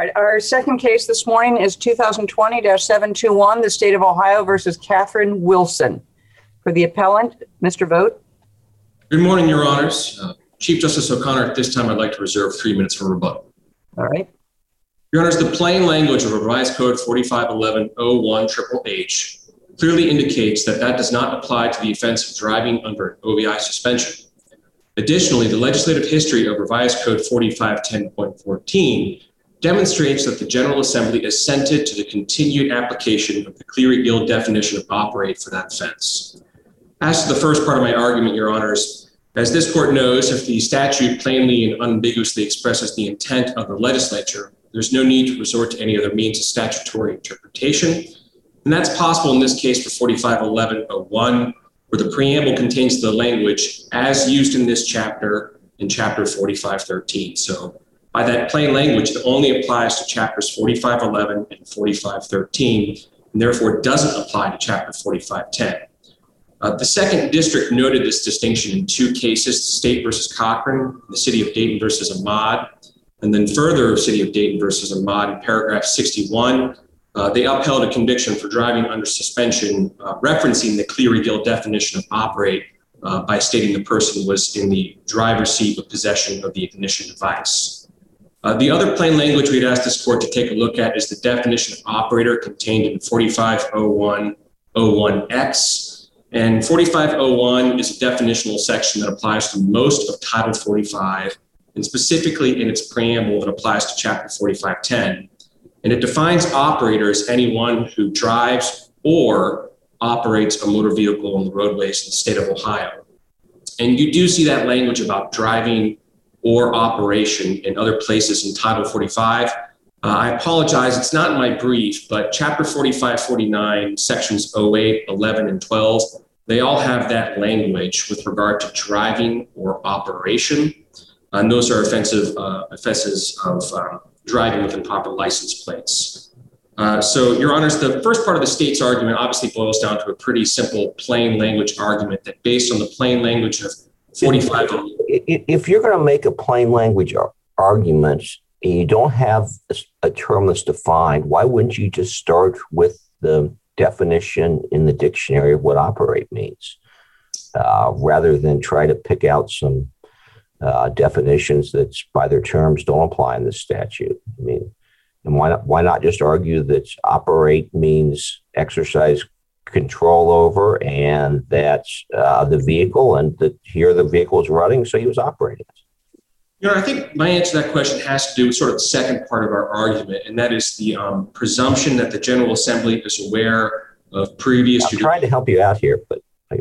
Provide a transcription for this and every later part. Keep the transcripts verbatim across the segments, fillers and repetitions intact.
right. Our second case this morning is two thousand twenty dash seven two one, the state of Ohio versus Catherine Wilson. For the appellant, Mister Vogt. Good morning, Your Honors. Uh, Chief Justice O'Connor, at this time, I'd like to reserve three minutes for rebuttal. All right. Your Honors, the plain language of Revised Code forty-five eleven oh one H H clearly indicates that that does not apply to the offense of driving under an O V I suspension. Additionally, the legislative history of Revised Code forty-five ten point fourteen demonstrates that the General Assembly assented to the continued application of the Cleary-Gill definition of operate for that offense. As to the first part of my argument, Your Honors, as this court knows, if the statute plainly and unambiguously expresses the intent of the legislature, there's no need to resort to any other means of statutory interpretation. And that's possible in this case for forty-five eleven oh one, where the preamble contains the language as used in this chapter in chapter forty-five thirteen. So by that plain language, it only applies to chapters forty-five eleven and forty-five thirteen, and therefore doesn't apply to chapter forty-five ten. Uh, the second district noted this distinction in two cases, the State versus Cochran, the City of Dayton versus Ahmad, and then further City of Dayton versus Ahmad in paragraph sixty-one. Uh, they upheld a conviction for driving under suspension, uh, referencing the Cleary-Gill definition of operate uh, by stating the person was in the driver's seat with possession of the ignition device. Uh, the other plain language we'd ask this court to take a look at is the definition of operator contained in forty-five oh one oh one X. And forty-five oh one is a definitional section that applies to most of Title forty-five, and specifically in its preamble that applies to chapter forty-five ten. And it defines operator as anyone who drives or operates a motor vehicle on the roadways in the state of Ohio. And you do see that language about driving or operation in other places in Title forty-five. Uh, I apologize, it's not in my brief, but Chapter forty-five forty-nine, Sections oh eight, eleven, and twelve, they all have that language with regard to driving or operation. And those are offensive uh, offenses of um, driving with improper license plates. Uh, so, Your Honors, the first part of the state's argument obviously boils down to a pretty simple plain language argument that based on the plain language of forty-five. If you're going to make a plain language argument and you don't have a term that's defined, why wouldn't you just start with the definition in the dictionary of what operate means, uh, rather than try to pick out some uh, definitions that by their terms don't apply in the statute? I mean, and why not, why not just argue that operate means exercise control over, and that's uh, the vehicle, and that here the vehicle is running, so he was operating it? You know, I think my answer to that question has to do with sort of the second part of our argument, and that is the um, presumption that the General Assembly is aware of previous... I'm judi- trying to help you out here, but... I,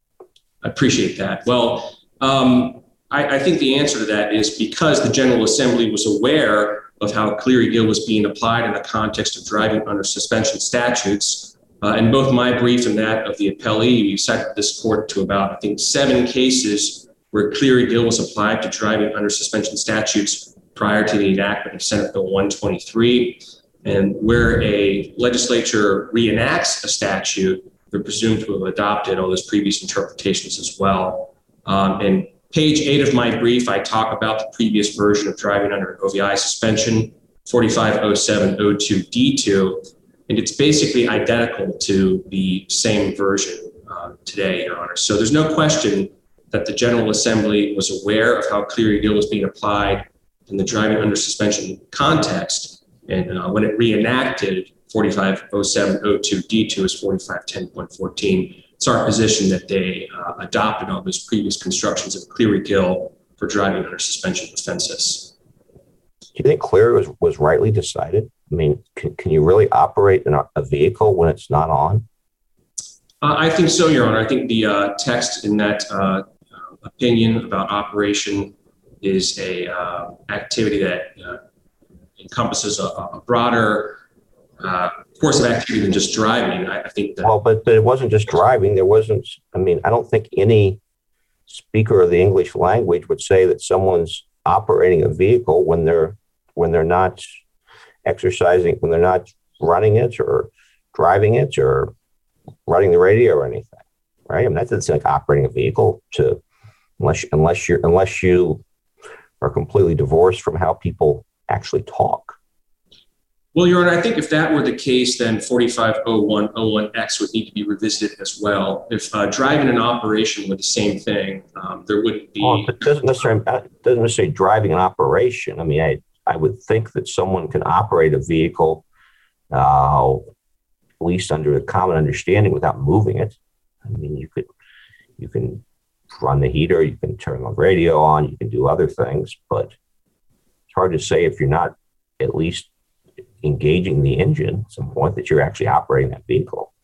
I appreciate that. Well, um, I, I think the answer to that is because the General Assembly was aware of how Cleary-Gill was being applied in the context of driving under suspension statutes. Uh, in both my brief and that of the appellee, we cited this court to about, I think, seven cases where Cleary-Gill was applied to driving under suspension statutes prior to the enactment of Senate Bill one twenty-three, and where a legislature reenacts a statute, they're presumed to have adopted all those previous interpretations as well. Um, and page eight of my brief, I talk about the previous version of driving under an O V I suspension, forty-five oh seven oh two D two, and it's basically identical to the same version uh, today, Your Honor. So there's no question that the General Assembly was aware of how Cleary-Gill was being applied in the driving under suspension context. And uh, when it reenacted forty-five oh seven oh two D two as forty-five ten point fourteen, it's our position that they uh, adopted all those previous constructions of Cleary-Gill for driving under suspension offenses. Do you think Cleary was, was rightly decided? I mean, can, can you really operate in a, a vehicle when it's not on? Uh, I think so, Your Honor. I think the uh, text in that uh, opinion about operation is a uh, activity that uh, encompasses a, a broader uh, course of activity than just driving. I, I think that. Well, but, but it wasn't just driving. There wasn't, I mean, I don't think any speaker of the English language would say that someone's operating a vehicle when they're, when they're not exercising, when they're not running it or driving it or running the radio or anything, right? I mean, that doesn't sound like operating a vehicle to, unless, unless you're, unless you are completely divorced from how people actually talk. Well, Your Honor, I think if that were the case, then forty-five oh one oh one X would need to be revisited as well. If uh, driving and operation were the same thing, um, there wouldn't be. Well, it doesn't necessarily, it doesn't necessarily driving and operation. I mean, I, I would think that someone can operate a vehicle, uh, at least under a common understanding, without moving it. I mean, you could, you can run the heater, you can turn the radio on, you can do other things, but it's hard to say if you're not at least engaging the engine at some point that you're actually operating that vehicle.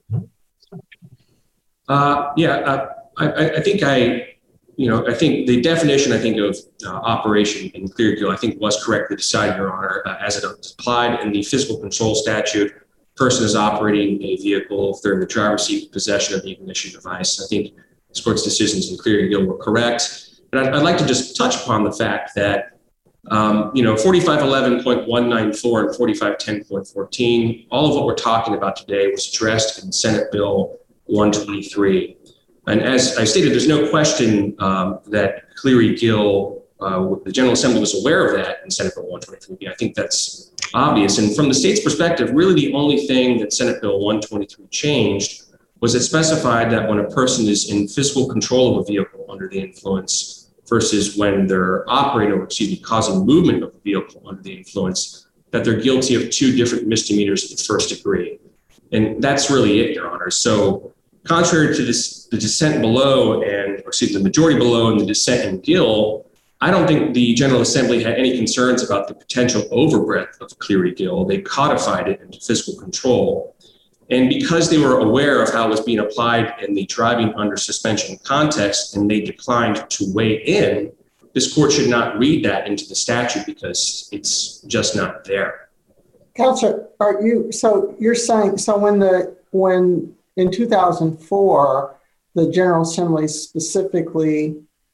Uh, yeah, uh, I, I think I, you know, I think the definition, I think, of uh, operation in Cleargill, I think was correctly decided, Your Honor, uh, as it is applied in the physical control statute. Person is operating a vehicle if they're in the driver's seat, possession of the ignition device. I think this court's decisions in Cleargill were correct. And I'd, I'd like to just touch upon the fact that Um, you know, forty-five eleven point one nine four and forty-five ten point fourteen, all of what we're talking about today was addressed in Senate Bill one twenty-three. And as I stated, there's no question um, that Cleary-Gill, uh, the General Assembly was aware of that in Senate Bill one twenty-three. I think that's obvious. And from the state's perspective, really the only thing that Senate Bill one twenty-three changed was it specified that when a person is in physical control of a vehicle under the influence versus when they're operating or, excuse me, causing movement of the vehicle under the influence, that they're guilty of two different misdemeanors of the first degree. And that's really it, Your Honor. So contrary to this, the dissent below and, or excuse me, the majority below and the dissent in Gill, I don't think the General Assembly had any concerns about the potential overbreadth of Cleary-Gill. They codified it into physical control. And because they were aware of how it was being applied in the driving under suspension context and they declined to weigh in, this court should not read that into the statute because it's just not there. Counselor, are you, so you're saying, so when the, when in two thousand four, the General Assembly specifically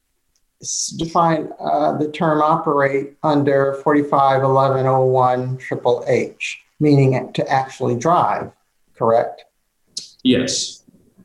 defined uh, the term operate under forty-five eleven oh one triple H, meaning to actually drive, correct? Yes.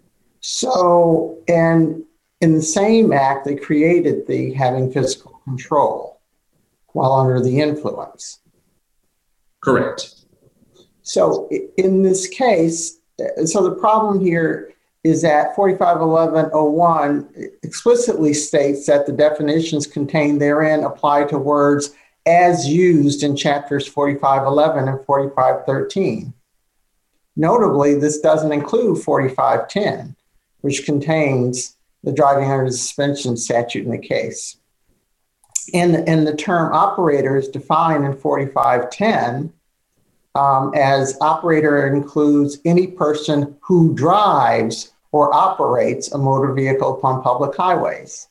So, and in the same act, they created the having physical control while under the influence. Correct. So in this case, so the problem here is that forty-five eleven oh one explicitly states that the definitions contained therein apply to words as used in chapters forty-five eleven and forty-five thirteen. Notably, this doesn't include forty-five ten, which contains the driving under suspension statute in the case. And, and the term operator is defined in forty-five ten um, as operator includes any person who drives or operates a motor vehicle upon public highways.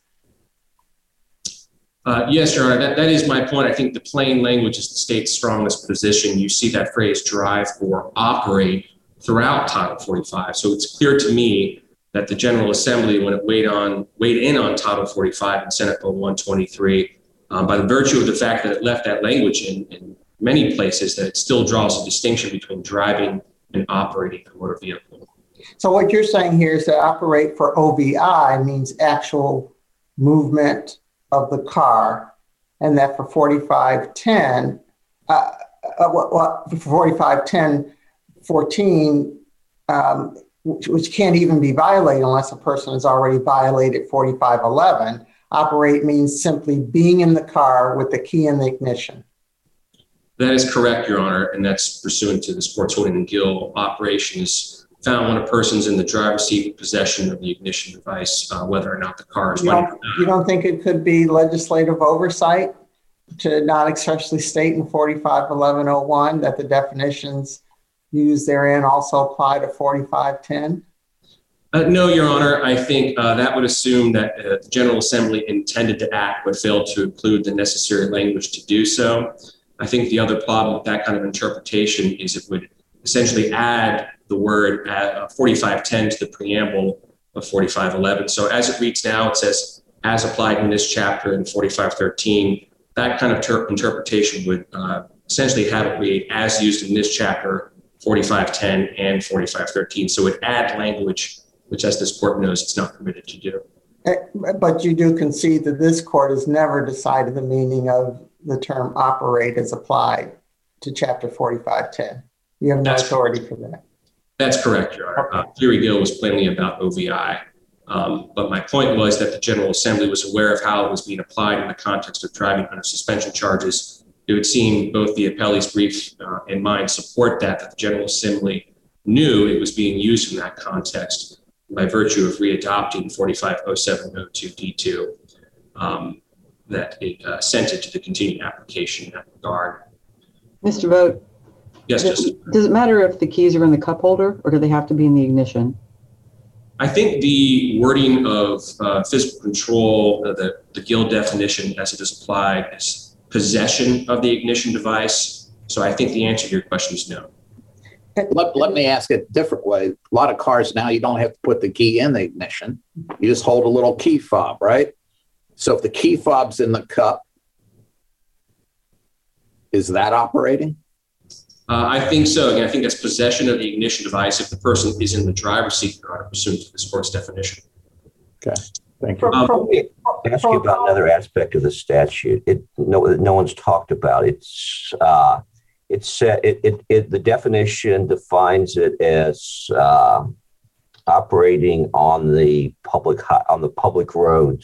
Uh, yes, Your Honor, that, that is my point. I think the plain language is the state's strongest position. You see that phrase drive or operate throughout Title forty-five. So it's clear to me that the General Assembly, when it weighed on weighed in on Title forty-five and Senate Bill one twenty-three, um, by the virtue of the fact that it left that language in, in many places, that it still draws a distinction between driving and operating a motor vehicle. So what you're saying here is that operate for O V I means actual movement of the car, and that for forty-five ten, uh, uh, what, what, for forty-five ten fourteen, um, which, which can't even be violated unless a person has already violated forty-five eleven, operate means simply being in the car with the key in the ignition. That is correct, Your Honor, and that's pursuant to this court's holding in Gill. Operation is found when a person's in the driver's seat with possession of the ignition device, uh, whether or not the car is you running. Don't, you don't think it could be legislative oversight to not expressly state in forty-five eleven oh one that the definitions used therein also apply to forty-five ten? Uh, no, Your Honor. I think uh, that would assume that uh, the General Assembly intended to act but failed to include the necessary language to do so. I think the other problem with that kind of interpretation is it would essentially add the word uh, forty-five ten to the preamble of forty-five eleven. So as it reads now, it says, as applied in this chapter in forty-five thirteen, that kind of ter- interpretation would uh, essentially have it read as used in this chapter, forty-five ten and forty-five thirteen. So it add language, which as this court knows, it's not permitted to do. But you do concede that this court has never decided the meaning of the term operate as applied to Chapter forty-five ten. You have no That's authority for that. That's correct, Your Honor. Uh, Cleary-Gill was plainly about O V I. Um, but my point was that the General Assembly was aware of how it was being applied in the context of driving under suspension charges. It would seem both the appellee's brief uh, and mine support that, that the General Assembly knew it was being used in that context by virtue of readopting forty-five oh seven oh two D two, um, that it uh, sent it to the continuing application in that regard. Mister Vogt, Yes, does, Justice. does it matter if the keys are in the cup holder or do they have to be in the ignition? I think the wording of uh, physical control, uh, the, the Gill definition as it is applied, is possession of the ignition device. So I think the answer to your question is no. Let, let me ask it a different way. A lot of cars now, you don't have to put the key in the ignition. You just hold a little key fob, right? So if the key fob's in the cup, is that operating? Uh, I think so. Again, I think that's possession of the ignition device if the person is in the driver's seat, Your Honor, pursuant to this court's definition. Okay, thank you. From- Um, from- Let me ask you about another aspect of the statute. It no no one's talked about. It's uh, it's uh, it, it it the definition defines it as uh, operating on the public hi- on the public roads.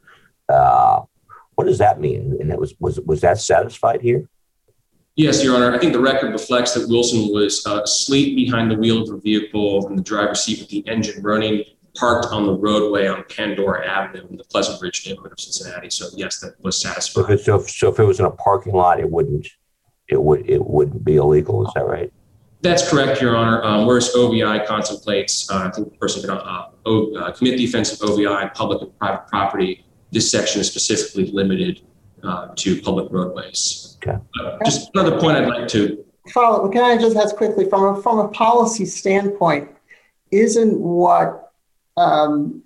Uh, what does that mean? And it was was was that satisfied here? Yes, Your Honor. I think the record reflects that Wilson was uh, asleep behind the wheel of a vehicle in the driver's seat with the engine running, parked on the roadway on Pandora Avenue in the Pleasant Ridge neighborhood of Cincinnati. So yes, that was So if, satisfied. it, so, if, so if it was in a parking lot, it wouldn't it would it wouldn't be illegal. Is that right? That's correct, Your Honor. Um, whereas O V I contemplates, uh, I think the person can uh, o- uh, commit the offense of O V I on public and private property. This section is specifically limited uh, to public roadways. Okay. Uh, just another point I'd like to. Follow, can I just ask quickly, from a, from a policy standpoint, isn't what um,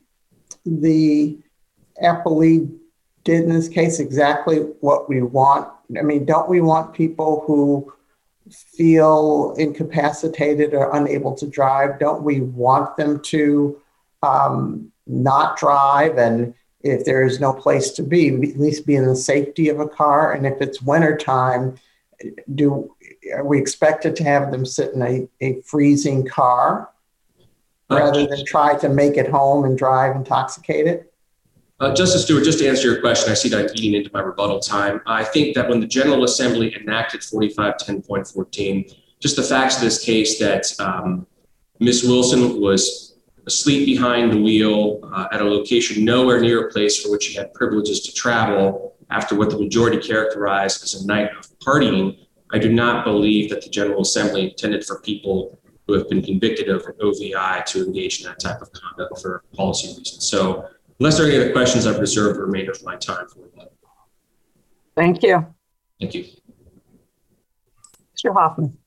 the appellee did in this case exactly what we want? I mean, don't we want people who feel incapacitated or unable to drive? Don't we want them to um, not drive? And if there is no place to be, at least be in the safety of a car. And if it's wintertime, do are we expected to have them sit in a, a freezing car rather than try to make it home and drive intoxicated? Uh, Justice Stewart, just to answer your question, I see that I'm eating into my rebuttal time. I think that when the General Assembly enacted forty-five ten point fourteen, just the facts of this case that um, Miz Wilson was asleep behind the wheel uh, at a location nowhere near a place for which she had privileges to travel after what the majority characterized as a night of partying, I do not believe that the General Assembly intended for people who have been convicted of an O V I to engage in that type of conduct for policy reasons. So unless there are any other questions, I've reserved the remainder of my time for rebuttal. Thank you. Thank you. Mister Hoffman.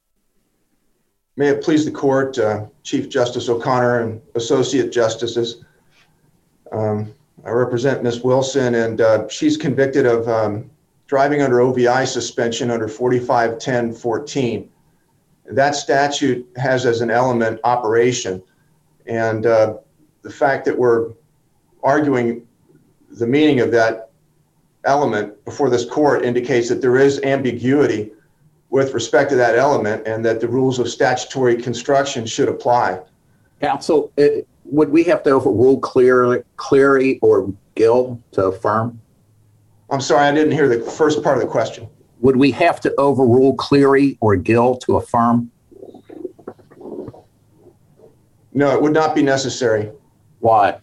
May it please the court, uh, Chief Justice O'Connor and Associate Justices. Um, I represent Miz Wilson, and uh, she's convicted of um, driving under O V I suspension under forty-five ten fourteen. That statute has as an element operation, and uh, the fact that we're arguing the meaning of that element before this court indicates that there is ambiguity with respect to that element and that the rules of statutory construction should apply. Counsel, it, would we have to overrule Cleary, Cleary or Gill to affirm? I'm sorry, I didn't hear the first part of the question. Would we have to overrule Cleary or Gill to affirm? No, it would not be necessary Why?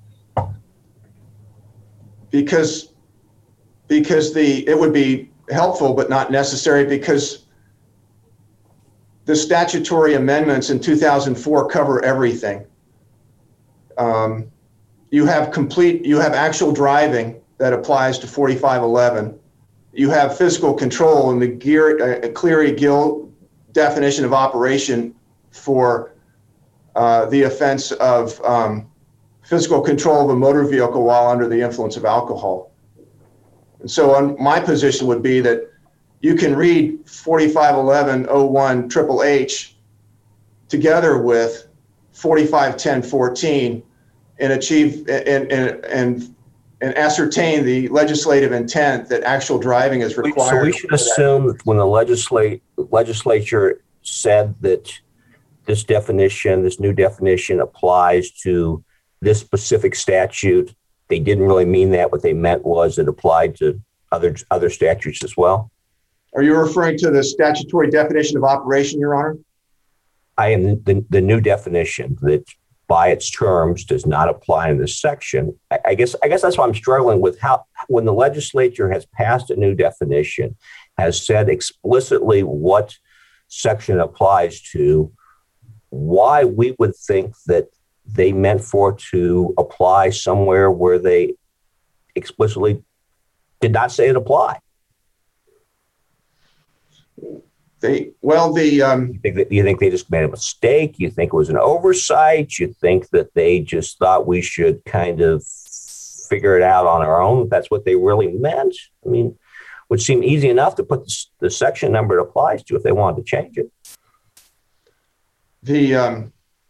because because the it would be helpful but not necessary because the statutory amendments in two thousand four cover everything. Um, you have complete, you have actual driving that applies to forty-five eleven. You have physical control in the gear, uh, Cleary-Gill definition of operation for uh, the offense of um, physical control of a motor vehicle while under the influence of alcohol. And so on, my position would be that you can read forty-five eleven oh one triple H together with forty-five ten fourteen and achieve and and and and ascertain the legislative intent that actual driving is required. So we should assume that when the legislate, legislature said that this definition, this new definition applies to this specific statute, they didn't really mean that. What they meant was it applied to other other statutes as well. Are you referring to the statutory definition of operation, Your Honor? I am the, the new definition that by its terms does not apply in this section. I, I guess I guess that's why I'm struggling with how when the legislature has passed a new definition, has said explicitly what section applies to, why we would think that they meant for it to apply somewhere where they explicitly did not say it applied. They, well, the um, you think that you think they just made a mistake? You think it was an oversight? You think that they just thought we should kind of figure it out on our own? That's what they really meant. I mean, it would seem easy enough to put the, the section number it applies to if they wanted to change it. The um,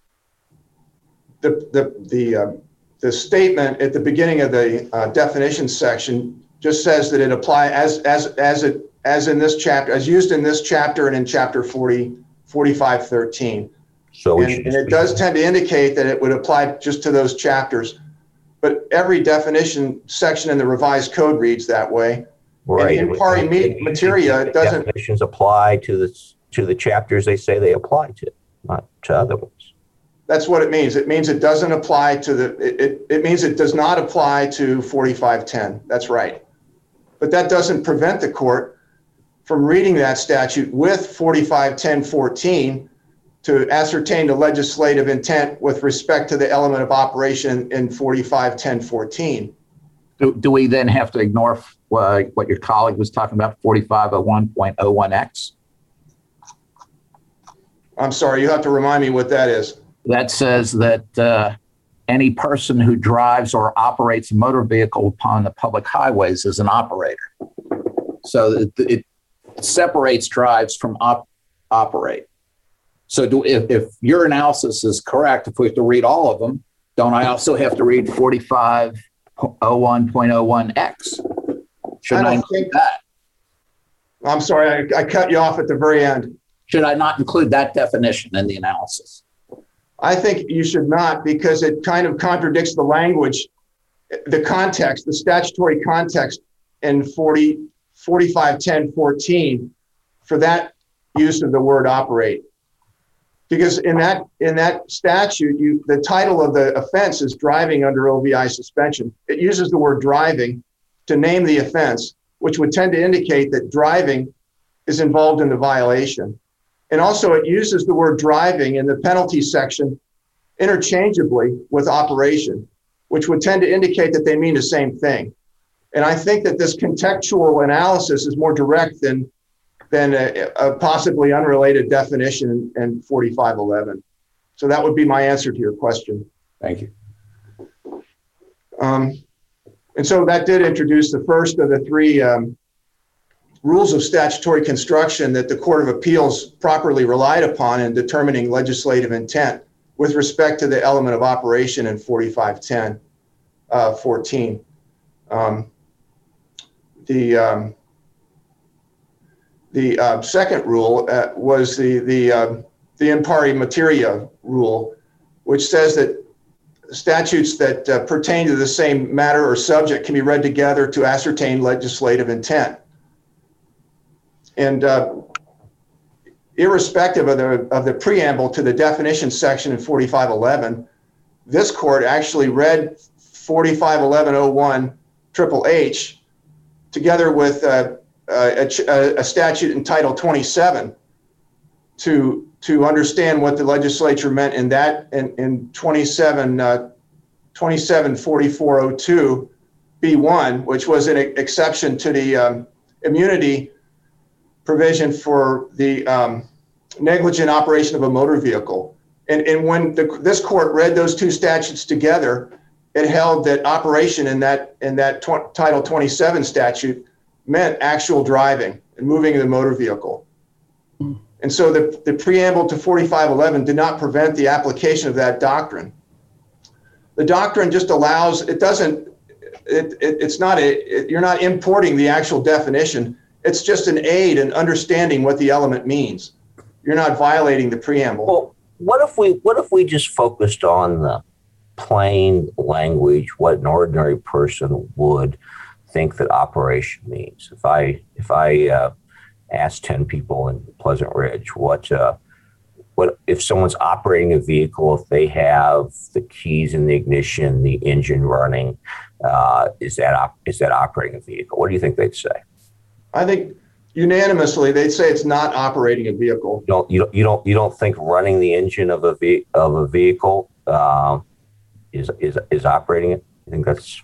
the the the uh, the statement at the beginning of the uh, definition section just says that it applies as as as it as in this chapter, as used in this chapter and in chapter forty, forty-five thirteen. So and, and it does tend to indicate that it would apply just to those chapters. But every definition section in the revised code reads that way. Right. And in pari materia, it doesn't. Definitions apply to the to the chapters they say they apply to, not to other ones. That's what it means. It means it doesn't apply to the. It it, it means it does not apply to forty-five ten. That's right. But that doesn't prevent the court from reading that statute with forty-five ten fourteen to ascertain the legislative intent with respect to the element of operation in forty-five ten fourteen. Do, do we then have to ignore uh, what your colleague was talking about, forty-five oh one point oh one X? I'm sorry, you have to remind me what that is. That says that uh, any person who drives or operates a motor vehicle upon the public highways is an operator. So it, it separates drives from op- operate. So do, if, if your analysis is correct, if we have to read all of them, don't I also have to read forty-five oh one point oh one X? Shouldn't I, I include think, that? I'm sorry, I, I cut you off at the very end. Should I not include that definition in the analysis? I think you should not, because it kind of contradicts the language, the context, the statutory context in forty, forty-five ten fourteen for that use of the word operate. Because in that in that statute, you the title of the offense is driving under O V I suspension. It uses the word driving to name the offense, which would tend to indicate that driving is involved in the violation. And also it uses the word driving in the penalty section interchangeably with operation, which would tend to indicate that they mean the same thing. And I think that this contextual analysis is more direct than, than a, a possibly unrelated definition in, in forty-five eleven. So that would be my answer to your question. Thank you. Um, and so that did introduce the first of the three um, rules of statutory construction that the Court of Appeals properly relied upon in determining legislative intent with respect to the element of operation in forty-five ten fourteen. Um, the um, the uh, second rule uh, was the the uh, the in pari materia rule, which says that statutes that uh, pertain to the same matter or subject can be read together to ascertain legislative intent. And uh, irrespective of the of the preamble to the definition section in forty-five eleven, this court actually read forty-five eleven oh one triple H together with uh, a, a, a statute in Title twenty-seven to to understand what the legislature meant in that in, in twenty-seven uh, twenty-seven forty-four oh two B one, which was an exception to the um, immunity provision for the um, negligent operation of a motor vehicle. And, and when the, this court read those two statutes together, it held that operation in that in that tw- Title twenty-seven statute meant actual driving and moving the motor vehicle. Mm. And so the, the preamble to forty-five eleven did not prevent the application of that doctrine. The doctrine just allows, it doesn't it, it, it's not a, it, you're not importing the actual definition. It's just an aid in understanding what the element means. You're not violating the preamble. Well, what if we what if we just focused on the plain language, what an ordinary person would think that operation means? If I if I uh, ask ten people in Pleasant Ridge, what uh, what if someone's operating a vehicle, if they have the keys in the ignition, the engine running, uh, is that op- is that operating a vehicle? What do you think they'd say? I think unanimously they'd say it's not operating a vehicle. You don't you don't you don't you don't think running the engine of a ve- of a vehicle uh, is is is operating it? You think that's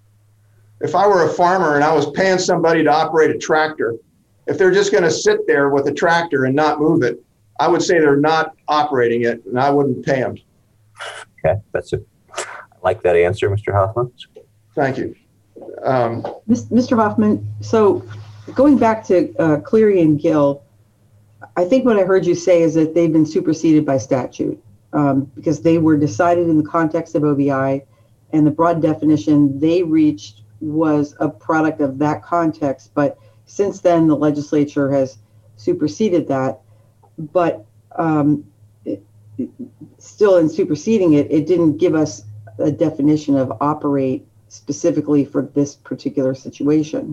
If I were a farmer and I was paying somebody to operate a tractor, if they're just going to sit there with a tractor and not move it, I would say they're not operating it, and I wouldn't pay them. okay? That's it. I like that answer, Mister Hoffman. Thank you. Um, Mister Hoffman, so going back to uh, Cleary and Gill, I think what I heard you say is that they've been superseded by statute um, because they were decided in the context of O V I, and the broad definition they reached was a product of that context. But since then, the legislature has superseded that. But um, it, it, still in superseding it, it didn't give us a definition of operate specifically for this particular situation.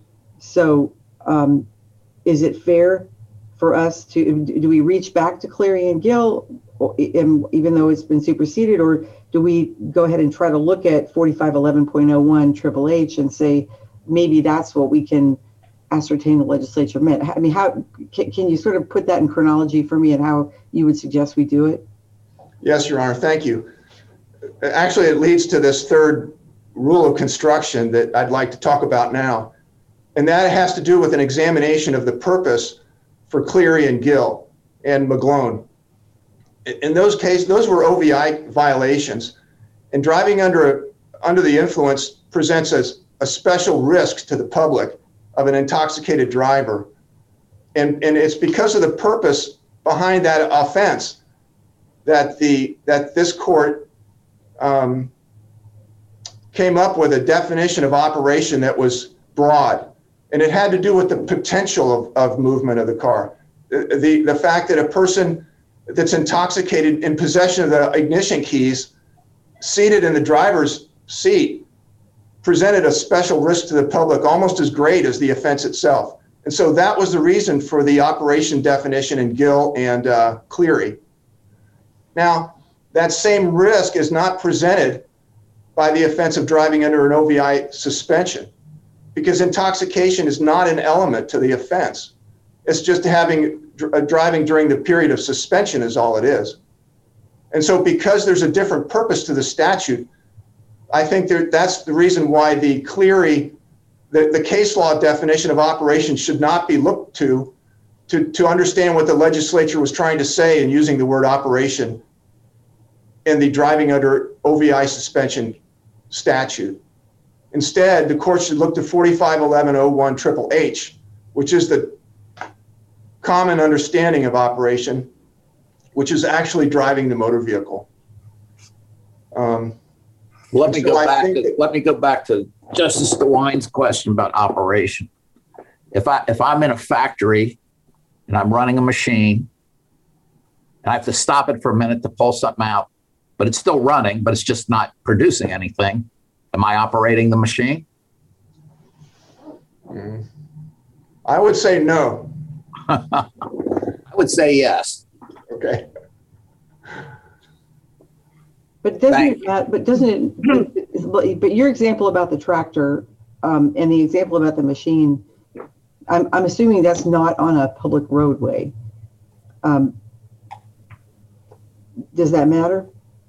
So um, is it fair for us to, do we reach back to Cleary and Gill, or, even though it's been superseded, or do we go ahead and try to look at forty-five eleven point oh one Triple H and say, maybe that's what we can ascertain the legislature meant? I mean, how can, can you sort of put that in chronology for me and how you would suggest we do it? Yes, Your Honor, thank you. Actually, it leads to this third rule of construction that I'd like to talk about now. And that has to do with an examination of the purpose for Cleary and Gill and McGlone. In those cases, those were O V I violations, and driving under under the influence presents as a special risk to the public of an intoxicated driver. And, and it's because of the purpose behind that offense that the that this court um, came up with a definition of operation that was broad. And it had to do with the potential of, of movement of the car. The, the, the fact that a person that's intoxicated in possession of the ignition keys, seated in the driver's seat, presented a special risk to the public almost as great as the offense itself. And so that was the reason for the operation definition in Gill and uh, Cleary. Now, that same risk is not presented by the offense of driving under an O V I suspension, because intoxication is not an element to the offense. It's just having uh, driving during the period of suspension is all it is. And so because there's a different purpose to the statute, I think there, that's the reason why the Cleary, the, the case law definition of operation should not be looked to, to to understand what the legislature was trying to say in using the word operation in the driving under O V I suspension statute. Instead, the court should look to forty-five eleven oh one Triple H, which is the common understanding of operation, which is actually driving the motor vehicle. Um, Let me so go I back. think To, that- let me go back to Justice DeWine's question about operation. If I if I'm in a factory and I'm running a machine and I have to stop it for a minute to pull something out, but it's still running, but it's just not producing anything, am I operating the machine? I would say no. I would say yes. Okay. But doesn't Thank it, uh, but doesn't it, but, but your example about the tractor um, and the example about the machine, I'm, I'm assuming that's not on a public roadway. Um, does that matter?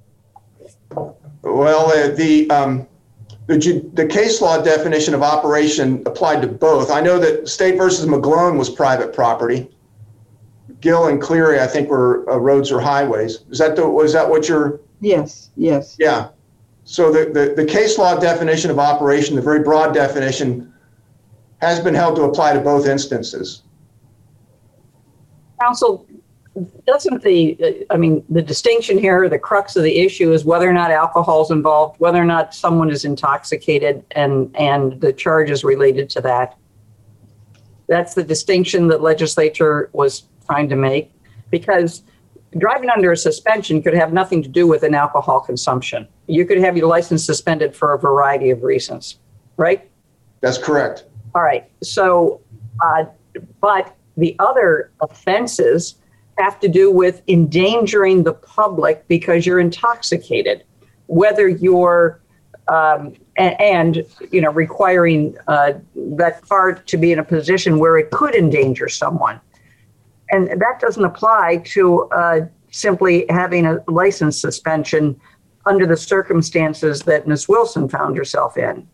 Well, uh, the, um, the ju- the case law definition of operation applied to both. I know that State versus McGlone was private property. Gill and Cleary, I think, were uh, roads or highways. Is that the, was that what you're? Yes, yes. Yeah. So the, the, the case law definition of operation, the very broad definition, has been held to apply to both instances. Counsel, doesn't the, I mean, the distinction here, the crux of the issue is whether or not alcohol is involved, whether or not someone is intoxicated, and, and the charges related to that. That's the distinction that legislature was trying to make, because driving under a suspension could have nothing to do with an alcohol consumption. You could have your license suspended for a variety of reasons, right? That's correct. All right. So, uh, but the other offenses have to do with endangering the public because you're intoxicated, whether you're um, and, and you know requiring uh, that car to be in a position where it could endanger someone, and that doesn't apply to uh, simply having a license suspension under the circumstances that Miz Wilson found herself in.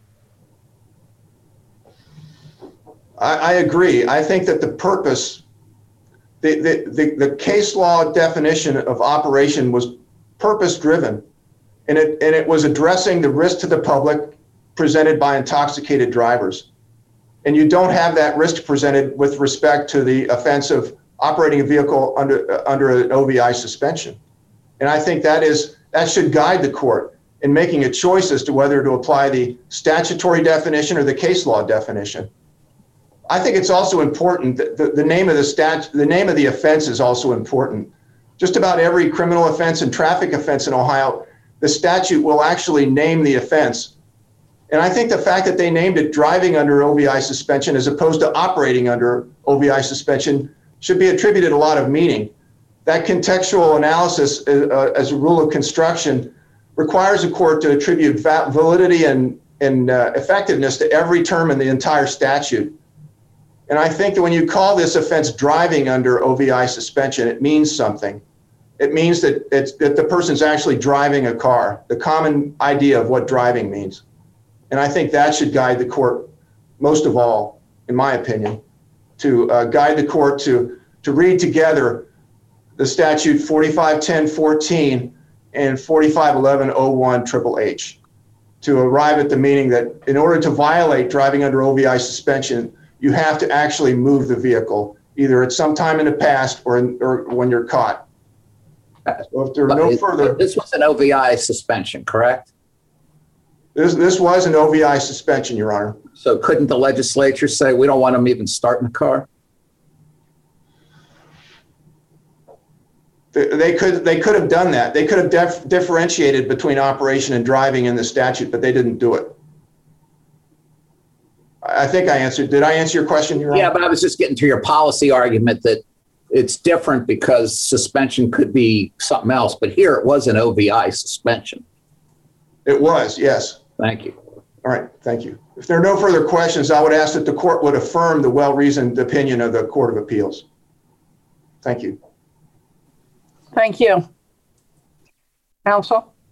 I, I agree. I think that the purpose, the, the, the, the case law definition of operation was purpose driven, and it, and it was addressing the risk to the public presented by intoxicated drivers. And you don't have that risk presented with respect to the offense of operating a vehicle under, uh, under an O V I suspension. And I think that is, that should guide the court in making a choice as to whether to apply the statutory definition or the case law definition. I think it's also important that the, the name of the stat, the name of the offense is also important. Just about every criminal offense and traffic offense in Ohio, the statute will actually name the offense. And I think the fact that they named it driving under O V I suspension as opposed to operating under O V I suspension should be attributed a lot of meaning. That contextual analysis uh, as a rule of construction requires a court to attribute va- validity and, and uh, effectiveness to every term in the entire statute. And I think that when you call this offense driving under O V I suspension, it means something. It means that it's, that the person's actually driving a car, the common idea of what driving means. And I think that should guide the court most of all, in my opinion, to uh, guide the court to, to read together the statute forty-five ten fourteen and forty-five eleven oh one triple H to arrive at the meaning that in order to violate driving under O V I suspension, you have to actually move the vehicle, either at some time in the past or, in, or when you're caught. So if there are no further... This was an O V I suspension, correct? This, this was an O V I suspension, Your Honor. So couldn't the legislature say, we don't want them even starting the car? They, they could they could have done that. They could have def- differentiated between operation and driving in the statute, but they didn't do it. I think I answered. Did I answer your question, Your Honor? Yeah, but I was just getting to your policy argument that it's different because suspension could be something else. But here it was an O V I suspension. It was, yes. Thank you. All right, thank you. If there are no further questions, I would ask that the court would affirm the well-reasoned opinion of the Court of Appeals. Thank you. Thank you. Counsel?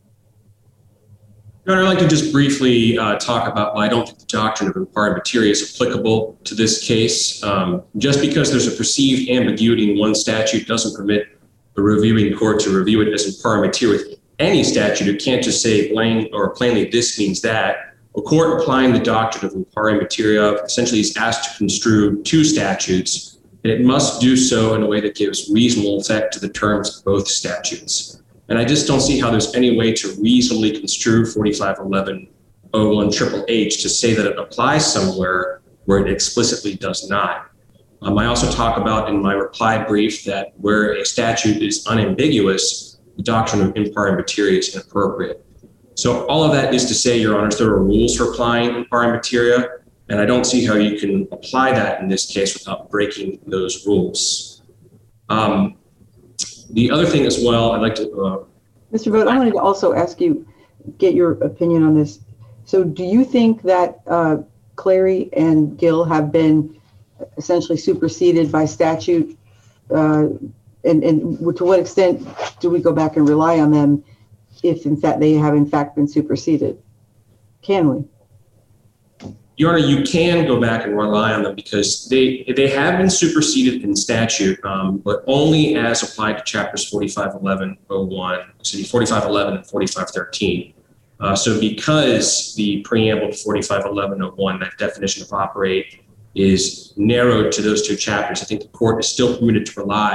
Your Honor, I'd like to just briefly uh, talk about why I don't think the doctrine of imparted materia is applicable to this case. Um, just because there's a perceived ambiguity in one statute doesn't permit the reviewing court to review it as imparted materia with any statute. It can't just say plain or plainly this means that. A court applying the doctrine of imparted materia essentially is asked to construe two statutes, and it must do so in a way that gives reasonable effect to the terms of both statutes. And I just don't see how there's any way to reasonably construe forty-five eleven oh one triple H to say that it applies somewhere where it explicitly does not. Um, I also talk about in my reply brief that where a statute is unambiguous, the doctrine of imparted materia is inappropriate. So all of that is to say, Your Honors, there are rules for applying imparted materia, and I don't see how you can apply that in this case without breaking those rules. Um, The other thing as well, I'd like to... Uh, Mister Vogt, I wanted to also ask you, get your opinion on this. So do you think that uh, Clary and Gill have been essentially superseded by statute? Uh, and, and to what extent do we go back and rely on them if, in fact, they have, in fact, been superseded? Can we? Your Honor, you can go back and rely on them because they they have been superseded in statute, um, but only as applied to chapters forty-five eleven oh one, excuse me, forty-five eleven and forty-five thirteen. Uh, so because the preamble to forty-five eleven oh one, that definition of operate, is narrowed to those two chapters, I think the court is still permitted to rely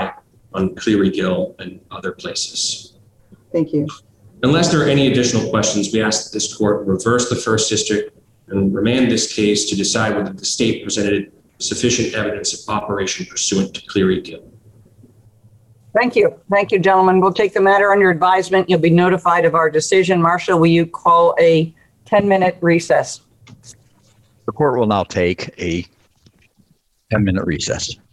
on Cleary Gill and other places. Thank you. Unless there are any additional questions, we ask that this court reverse the first district and remand this case to decide whether the state presented sufficient evidence of operation pursuant to Cleary Gill. Thank you. Thank you, gentlemen. We'll take the matter under advisement. You'll be notified of our decision. Marshall, will you call a ten-minute recess? The court will now take a ten-minute recess.